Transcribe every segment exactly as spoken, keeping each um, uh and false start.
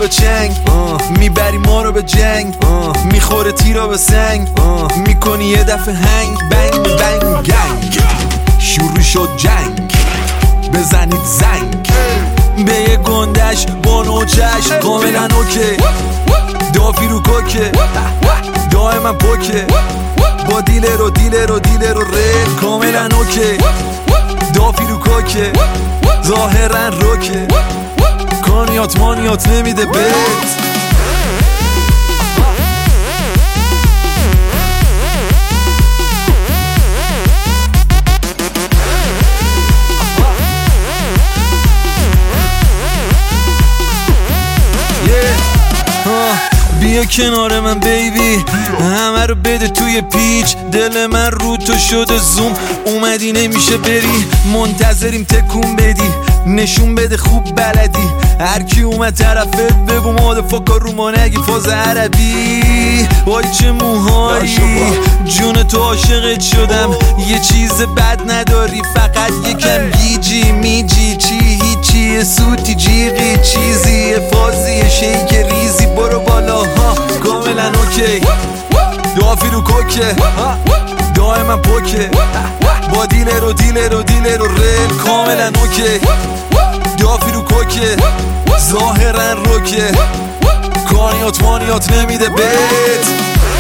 به چنگ، میبری ما رو به جنگ، میخوره تیرا به سنگ، میکنی یه دفعه هنگ بنگ بنگ گنگ. شروع شد جنگ، بزنید زنگ به یه گندش با نوچش کاملا اوکی. دافی رو کوکه دائما پوکه، با دیلر و دیلر و دیلر و رد کاملا اوکی. دافی رو کوکه ظاهرا روکه، کانیات مانیات نمیده بهت. بیا کنار من بیبی، همه رو بده توی پیچ. دل من رو تو شده زوم، اومدی نمیشه بری، منتظریم تکون بدی، نشون بده خوب بلدی. هر کی اومد طرفت بگو مادفاکا رو ما نگی فاز عربی. وای چه موهایی، جون تو عاشقت شدم، یه چیز بد نداری فقط یکم گیجی میجی. چی هیچی سوتی جیغی چیزی فازی شیک ریزی، برو بالا ها کاملا اوکی. دافی رو کوکه دائما پوکه، با دیلر و دیلر و دیلر و رل کاملا اوکی. دافی رو کوکه ظاهرا روکه، کانیات مانیات نمیده بهت.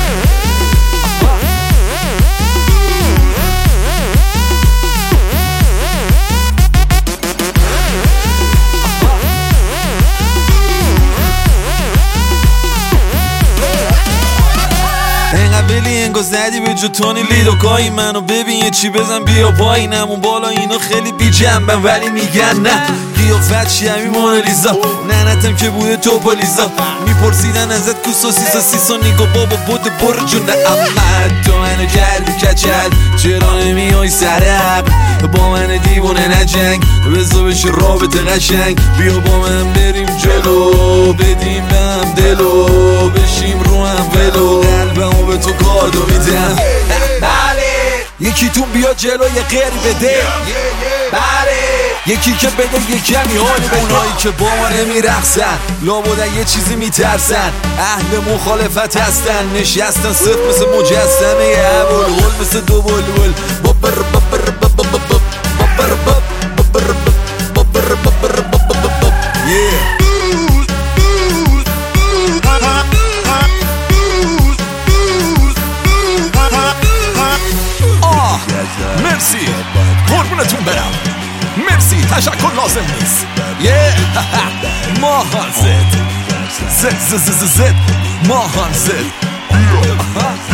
بلی انگو زدی به جو تونی لیدوکایی، منو ببین یه چی بزن بیا پایینم اون بالا. اینا خیلی بی جنبن ولی میگن نه قیافت چی همین مونالیزا. ننتم که بوده تو پالیزا، میپرسیدن ازت کو سوسیسا سیسا نیگو بابا بوده برو جونه. اما تو منو کردی کچل، چرا نمیای سرق با من دیوونه نجنگ، بزا بشه رابطه قشنگ. بیا با من بریم جلو، بدیم بهم دلو، بشیم رو هم ولو، قلبمو به تو کادو میدم. بله یکی تون بیا جلو یه غیری بده، بله یکی که بده یه کمی حال به اونایی که با ما نمیرقصن، لابدن یه چیزی میترسن، اهل مخالفت هستن، نشستن صرف مثل مجسمه یه هول مثل دو بلبل. بابر بابر بابر بابر بابر بابر بابر بابر بابر yeah. مرسی قربونتون برم، مرسی تشکر لازم نیست. یه ماهان زد زد زد زد زد ماهان زد